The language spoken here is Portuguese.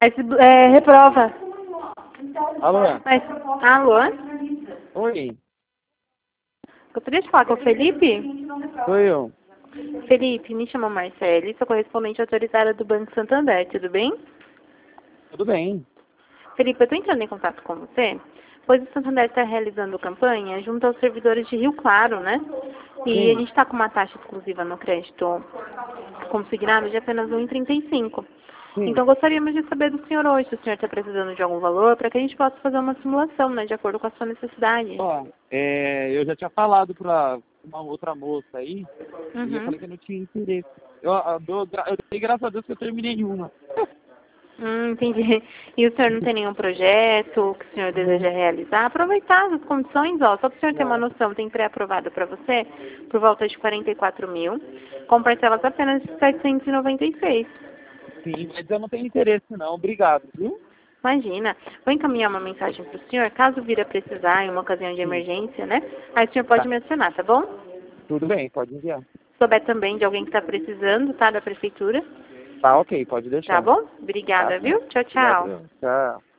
Reprova. Alô? Mas, alô? Oi, Gostaria de falar com o Felipe? sou eu. Felipe, me chamo Marcele, sou correspondente autorizada do Banco Santander, tudo bem? Tudo bem? Felipe, eu estou entrando em contato com você, pois o Santander está realizando campanha junto aos servidores de Rio Claro, né? E a Sim, gente está com uma taxa exclusiva no crédito consignado de apenas 1,35. sim. Então, gostaríamos de saber do senhor hoje, se o senhor está precisando de algum valor, para que a gente possa fazer uma simulação, né, de acordo com a sua necessidade. Ó, eu já tinha falado pra uma outra moça aí, e eu Uhum. falei que eu não tinha interesse. Eu dei graças a Deus que eu terminei uma. Entendi. E o senhor não tem nenhum projeto que o senhor deseja Não, realizar? Aproveitar as condições, ó, só para o senhor ter uma não. noção, tem pré-aprovado para você por volta de 44 mil, com parcelas apenas de 796. Sim, mas eu não tenho interesse não. Obrigado, viu? Imagina. Vou encaminhar uma mensagem para o senhor, caso vir a precisar em uma ocasião de Sim. emergência, né? Aí o senhor pode Tá. me acionar, tá bom? Tudo bem, pode enviar. Se souber também de alguém que está precisando, tá, da prefeitura, Tá ok, pode tá deixar. bom? Tá Obrigada, sim. viu? Tchau, tchau. Obrigado. Tchau.